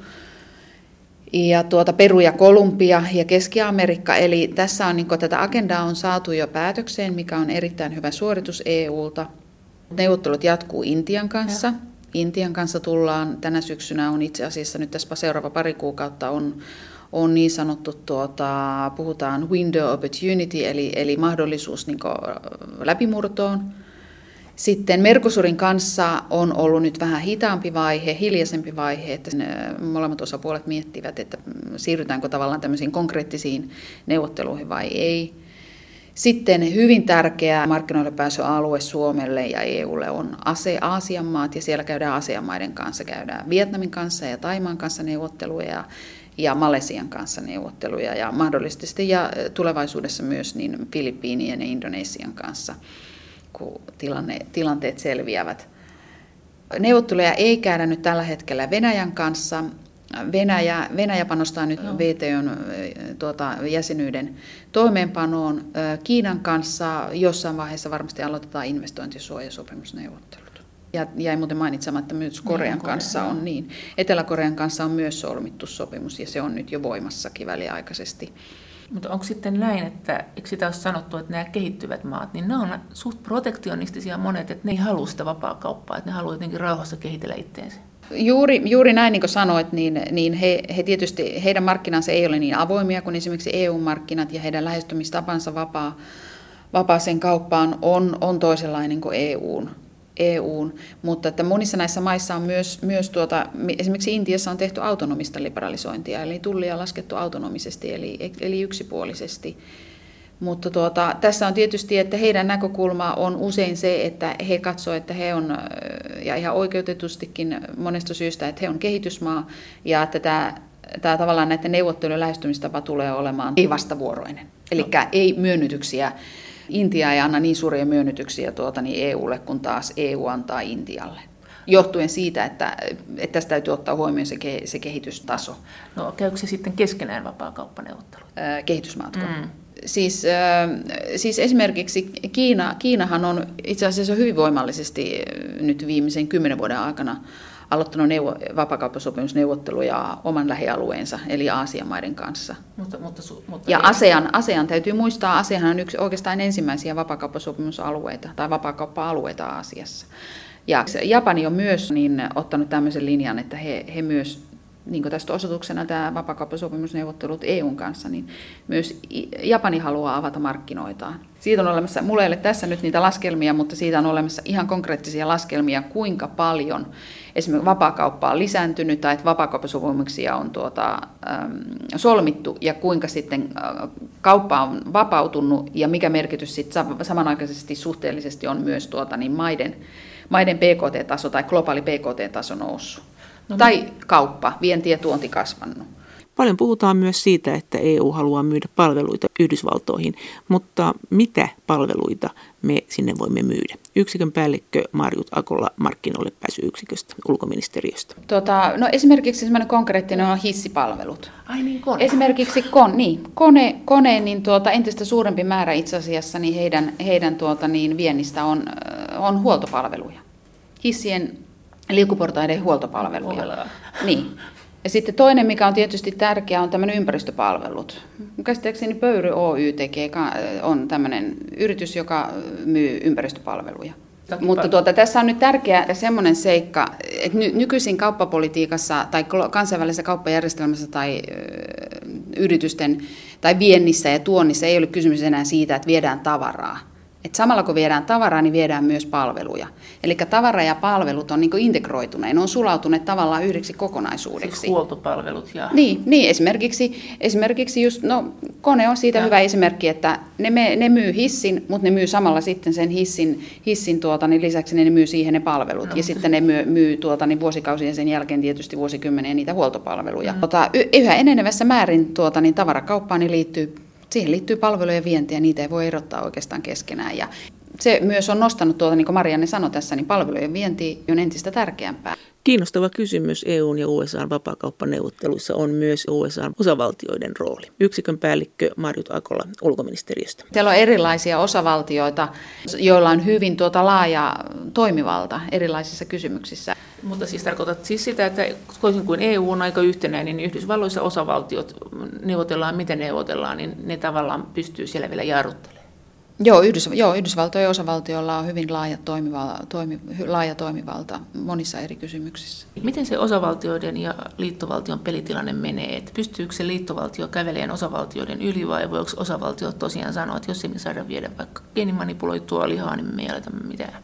Ja tuota, Peru ja Kolumbia ja Keski-Amerikka. Eli tässä on, niin kuin, tätä agendaa on saatu jo päätökseen, mikä on erittäin hyvä suoritus E U:lta. Neuvottelut jatkuu Intian kanssa. Ja. Intian kanssa tullaan tänä syksynä, on itse asiassa nyt tässä seuraava pari kuukautta on on niin sanottu, tuota, puhutaan window opportunity, eli, eli mahdollisuus niin kuin läpimurtoon. Sitten Mercosurin kanssa on ollut nyt vähän hitaampi vaihe, hiljaisempi vaihe, että molemmat osapuolet miettivät, että siirrytäänkö tavallaan tämmöisiin konkreettisiin neuvotteluihin vai ei. Sitten hyvin tärkeä markkinoille pääsyalue Suomelle ja E U:lle on Aasian maat, ja siellä käydään Aasian maiden kanssa, käydään Vietnamin kanssa ja Thaimaan kanssa neuvotteluja ja Malesian kanssa neuvotteluja ja mahdollisesti ja tulevaisuudessa myös niin Filippiinien ja Indonesian kanssa, kun tilanne, tilanteet selviävät. Neuvotteluja ei käydä nyt tällä hetkellä Venäjän kanssa. Venäjä, Venäjä panostaa nyt no. V T O:n tuota, jäsenyyden toimeenpanoon. Kiinan kanssa jossain vaiheessa varmasti aloitetaan investointisuojasopimusneuvottelut. Ja jäi muuten mainitsematta, että myös Korean niin, kanssa Korea, on niin. Etelä-Korean kanssa on myös solmittu sopimus ja se on nyt jo voimassakin väliaikaisesti. Mutta onko sitten näin, että eikö sitä ole sanottu, että nämä kehittyvät maat, niin ne on suht protektionistisia monet, että ne ei halua sitä vapaakauppaa, että ne haluaa jotenkin rauhassa kehitellä itteensä? Juuri, juuri näin, niin kuin sanoit, niin, niin he, he tietysti, heidän markkinansa ei ole niin avoimia kuin esimerkiksi E U-markkinat ja heidän lähestymistapansa vapaa, vapaaseen kauppaan on, on toisenlainen kuin E U:n. E U:n, mutta että monissa näissä maissa on myös, myös tuota, esimerkiksi Intiassa on tehty autonomista liberalisointia, eli tullia laskettu autonomisesti, eli, eli yksipuolisesti. Mutta tuota, tässä on tietysti, että heidän näkökulma on usein se, että he katsovat, että he on, ja ihan oikeutetustikin monesta syystä, että he on kehitysmaa, ja että tämä, tämä tavallaan näiden neuvottelujen lähestymistapa tulee olemaan ei vastavuoroinen, eli no. ei myönnytyksiä. Intia ei anna niin suuria myönnytyksiä tuota, niin E U:lle, kun taas E U antaa Intialle. Johtuen siitä, että, että tästä täytyy ottaa huomioon se, se kehitystaso. No käykö se sitten keskenään vapaakauppaneuvottelut? Ää, kehitysmaatko? Mm. Siis, äh, siis esimerkiksi Kiina, Kiinahan on itse asiassa hyvin voimallisesti nyt viimeisen kymmenen vuoden aikana aloittanut neuvo, vapaakauppasopimusneuvotteluja oman lähialueensa, eli Aasian maiden kanssa. Mutta, mutta, mutta ja ASEAN, ASEAN täytyy muistaa, ASEAN on yksi oikeastaan ensimmäisiä vapaakauppasopimusalueita tai vapaakauppa-alueita Aasiassa. Ja Japani on myös niin, ottanut tämmöisen linjan, että he, he myös, niin kuin tästä osoituksena tämä vapaakauppasopimusneuvottelut E U:n kanssa, niin myös Japani haluaa avata markkinoitaan. Siitä on olemassa, mulla ei ole tässä nyt niitä laskelmia, mutta siitä on olemassa ihan konkreettisia laskelmia, kuinka paljon esimerkiksi vapaakauppa on lisääntynyt tai että vapaakauppasopimuksia on tuota, ähm, solmittu ja kuinka sitten äh, kauppa on vapautunut ja mikä merkitys sitten samanaikaisesti suhteellisesti on myös tuota, niin maiden, maiden B K T-taso tai globaali B K T-taso noussut. No, tai niin. kauppa, vienti ja tuonti kasvanut. Paljon puhutaan myös siitä, että E U haluaa myydä palveluita Yhdysvaltoihin, mutta mitä palveluita me sinne voimme myydä? Yksikön päällikkö Marjut Akola markkinoille pääsyyksiköstä, ulkoministeriöstä. Tota, no esimerkiksi semmoinen konkreettinen on hissipalvelut. Ai niin, kone. Esimerkiksi kon, niin, kone, kone niin tuota, entistä suurempi määrä itse asiassa niin heidän, heidän tuota, niin viennistä on, on huoltopalveluja. Hissien liukuportaiden huoltopalveluja. Ollaan. Niin. Ja sitten toinen, mikä on tietysti tärkeää, on tämmöinen ympäristöpalvelut. Käsittääkseni Pöyry Oy tekee, on tämmöinen yritys, joka myy ympäristöpalveluja. Takia Mutta tuota, tässä on nyt tärkeä semmoinen seikka, että ny- nykyisin kauppapolitiikassa tai kansainvälisessä kauppajärjestelmässä tai ö, yritysten tai viennissä ja tuonnissa ei ole kysymys enää siitä, että viedään tavaraa. Et samalla kun viedään tavaraa, niin viedään myös palveluja. Eli tavara ja palvelut on niin integroituneet, ne on sulautuneet tavallaan yhdeksi kokonaisuudeksi. Siis huoltopalvelut ja... Niin, niin esimerkiksi, esimerkiksi just, no kone on siitä ja. hyvä esimerkki, että ne, me, ne myy hissin, mutta ne myy samalla sitten sen hissin, hissin tuota, niin lisäksi ne myy siihen ne palvelut. No, ja sitten ne myy, myy tuota, niin vuosikausien sen jälkeen tietysti vuosikymmeniä niitä huoltopalveluja. Mm. Tuota, yhä enenevässä määrin tuota, niin tavarakauppaan niin liittyy Siihen liittyy palvelujen vienti ja niitä ei voi erottaa oikeastaan keskenään. Ja se myös on nostanut, tuota, niin kuin Marianne sanoi tässä, niin palvelujen vienti on entistä tärkeämpää. Kiinnostava kysymys E U:n ja U S A:n vapaakauppaneuvotteluissa on myös U S A:n osavaltioiden rooli. Yksikön päällikkö Marjut Akola ulkoministeriöstä. Siellä on erilaisia osavaltioita, joilla on hyvin tuota laaja toimivalta erilaisissa kysymyksissä. Mutta siis tarkoitat siis sitä, että toisin kuin E U on aika yhtenäinen, niin Yhdysvalloissa osavaltiot neuvotellaan, miten neuvotellaan, niin ne tavallaan pystyy siellä vielä jarruttelemaan. Joo, Yhdys, joo, Yhdysvaltojen osavaltiolla on hyvin laaja, toimivalta, toimi, laaja toimivalta monissa eri kysymyksissä. Miten se osavaltioiden ja liittovaltion pelitilanne menee? Että pystyykö se liittovaltio kävelemään osavaltioiden yli vai voiko osavaltiot tosiaan sanoa, että jos emme saada viedä vaikka geenimanipuloitua lihaa, niin me ei aleta mitään?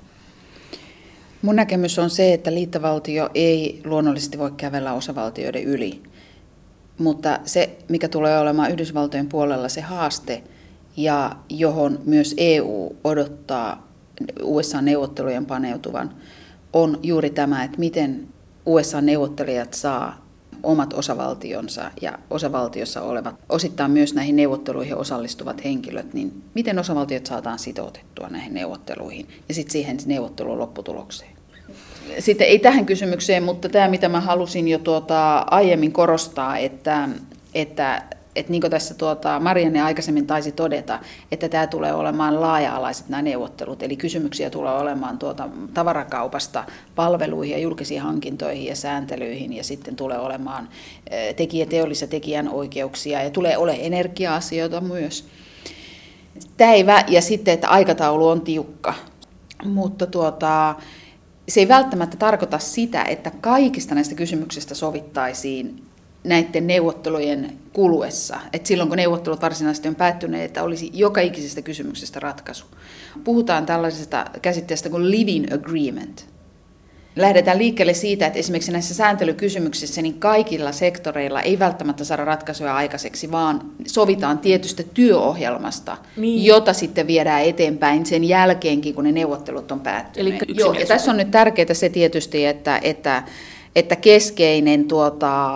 Mun näkemys on se, että liittovaltio ei luonnollisesti voi kävellä osavaltioiden yli, mutta se, mikä tulee olemaan Yhdysvaltojen puolella se haaste, ja johon myös E U odottaa U S A-neuvottelujen paneutuvan, on juuri tämä, että miten U S A-neuvottelijat saa omat osavaltionsa ja osavaltiossa olevat, osittain myös näihin neuvotteluihin osallistuvat henkilöt, niin miten osavaltiot saadaan sitoutettua näihin neuvotteluihin ja sitten siihen neuvottelun lopputulokseen. Sitten ei tähän kysymykseen, mutta tämä mitä mä halusin jo tuota aiemmin korostaa, että, että, että niin kuin tässä tuota Marianne aikaisemmin taisi todeta, että tämä tulee olemaan laaja-alaiset nämä neuvottelut, eli kysymyksiä tulee olemaan tuota tavarakaupasta palveluihin ja julkisiin hankintoihin ja sääntelyihin ja sitten tulee olemaan tekijä, teollis- ja tekijänoikeuksia ja tulee olemaan energia-asioita myös. Tämä ei vä- ja sitten, että aikataulu on tiukka, mutta tuota, se ei välttämättä tarkoita sitä, että kaikista näistä kysymyksistä sovittaisiin näiden neuvottelujen kuluessa. Että silloin kun neuvottelut varsinaisesti on päättyneet, että olisi joka ikisestä kysymyksestä ratkaisu. Puhutaan tällaisesta käsitteestä kuin living agreement. Lähdetään liikkeelle siitä, että esimerkiksi näissä sääntelykysymyksissä niin kaikilla sektoreilla ei välttämättä saada ratkaisuja aikaiseksi, vaan sovitaan tietystä työohjelmasta, niin, jota sitten viedään eteenpäin sen jälkeenkin, kun ne neuvottelut on päättyneet. Joo, ja tässä on nyt tärkeää se tietysti, että, että, että keskeinen tuota,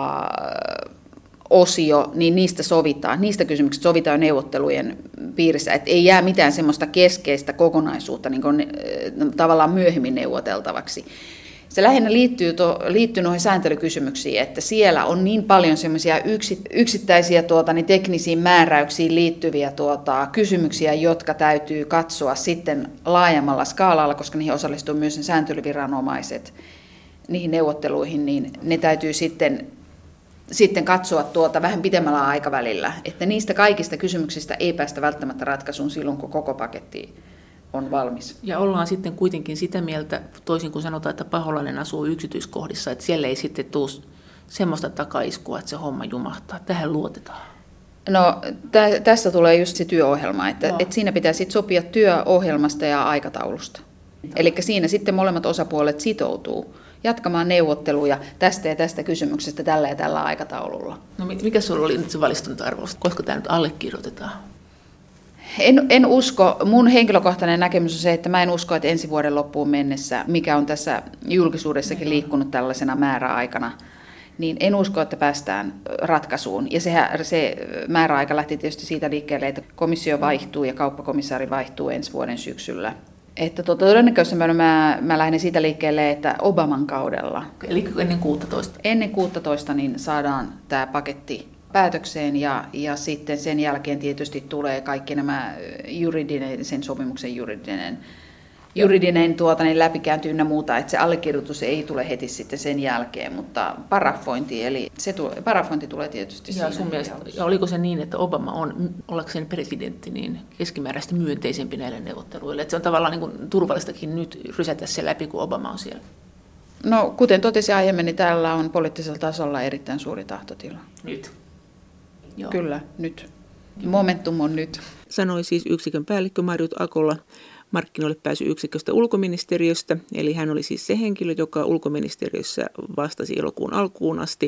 osio, niin niistä sovitaan, niistä kysymyksistä sovitaan neuvottelujen piirissä, että ei jää mitään semmoista keskeistä kokonaisuutta niin kuin, tavallaan myöhemmin neuvoteltavaksi. Se lähinnä liittyy, to, liittyy noihin sääntelykysymyksiin, että siellä on niin paljon semmoisia yksittäisiä tuota, niin teknisiin määräyksiin liittyviä tuota, kysymyksiä, jotka täytyy katsoa sitten laajemmalla skaalalla, koska niihin osallistuu myös ne sääntelyviranomaiset niihin neuvotteluihin, niin ne täytyy sitten, sitten katsoa tuota vähän pitemmällä aikavälillä, että niistä kaikista kysymyksistä ei päästä välttämättä ratkaisuun silloin, kun koko paketti on valmis. Ja ollaan sitten kuitenkin sitä mieltä, toisin kuin sanotaan, että paholainen asuu yksityiskohdissa, että siellä ei sitten tule semmoista takaiskua, että se homma jumahtaa. Tähän luotetaan. No tä- tästä tulee just se työohjelma, että, no. että siinä pitää sitten sopia työohjelmasta ja aikataulusta. Eli siinä sitten molemmat osapuolet sitoutuu jatkamaan neuvotteluja tästä ja tästä kysymyksestä tällä ja tällä aikataululla. No mikä sinulla oli nyt se valistunta-arvoista? Koska tämä nyt allekirjoitetaan? En, en usko, mun henkilökohtainen näkemys on se, että mä en usko, että ensi vuoden loppuun mennessä, mikä on tässä julkisuudessakin liikkunut tällaisena määräaikana, niin en usko, että päästään ratkaisuun. Ja sehän, se määräaika lähti tietysti siitä liikkeelle, että komissio vaihtuu ja kauppakomissaari vaihtuu ensi vuoden syksyllä. Että tuota, todennäköisesti mä, mä lähden siitä liikkeelle, että Obaman kaudella. Eli ennen kuusitoista. Ennen kuusitoista niin saadaan tämä paketti päätökseen ja, ja sitten sen jälkeen tietysti tulee kaikki nämä juridinen, sen sopimuksen juridinen, juridinen tuota, niin läpikäynti ynnä muuta, että se allekirjoitus ei tule heti sitten sen jälkeen, mutta parafointi, eli se tulee, parafointi tulee tietysti ja sun mielestä, ja oliko se niin, että Obama on, ollakseen presidentti, niin keskimääräistä myönteisempi näille neuvotteluille, että se on tavallaan niin kuin turvallistakin nyt rysätä se läpi, kun Obama on siellä? No kuten totesin aiemmin, niin täällä on poliittisella tasolla erittäin suuri tahtotila. Nyt. Joo. Kyllä, nyt. Momentum on nyt. Sanoi siis yksikön päällikkö Marjut Akola markkinoille pääsy yksiköstä ulkoministeriöstä. Eli hän oli siis se henkilö, joka ulkoministeriössä vastasi elokuun alkuun asti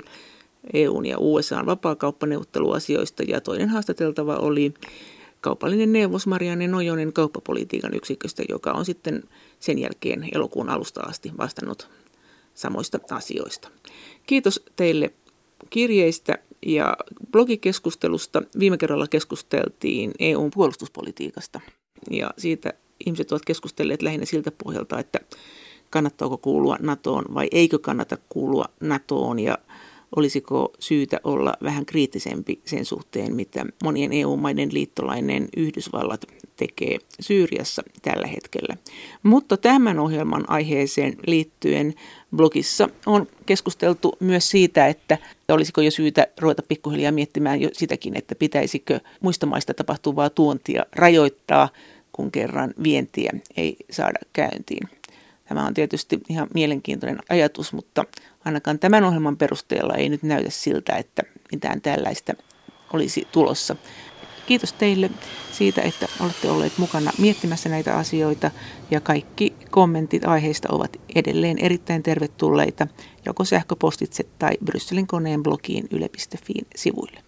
E U:n ja U S A:n vapaakauppaneuvotteluasioista. Ja toinen haastateltava oli kaupallinen neuvos Marianne Nojonen kauppapolitiikan yksiköstä, joka on sitten sen jälkeen elokuun alusta asti vastannut samoista asioista. Kiitos teille kirjeistä ja blogikeskustelusta. Viime kerralla keskusteltiin E U:n puolustuspolitiikasta ja siitä ihmiset ovat keskustelleet lähinnä siltä pohjalta, että kannattaako kuulua NATOon vai eikö kannata kuulua NATOon ja olisiko syytä olla vähän kriittisempi sen suhteen, mitä monien E U-maiden liittolainen Yhdysvallat tekee Syyriassa tällä hetkellä. Mutta tämän ohjelman aiheeseen liittyen blogissa on keskusteltu myös siitä, että olisiko jo syytä ruveta pikkuhiljaa miettimään jo sitäkin, että pitäisikö muista maista tapahtuvaa tuontia rajoittaa, kun kerran vientiä ei saada käyntiin. Tämä on tietysti ihan mielenkiintoinen ajatus, mutta ainakaan tämän ohjelman perusteella ei nyt näytä siltä, että mitään tällaista olisi tulossa. Kiitos teille siitä, että olette olleet mukana miettimässä näitä asioita ja kaikki kommentit aiheesta ovat edelleen erittäin tervetulleita joko sähköpostitse tai Brysselin koneen blogiin yle piste fi sivuille.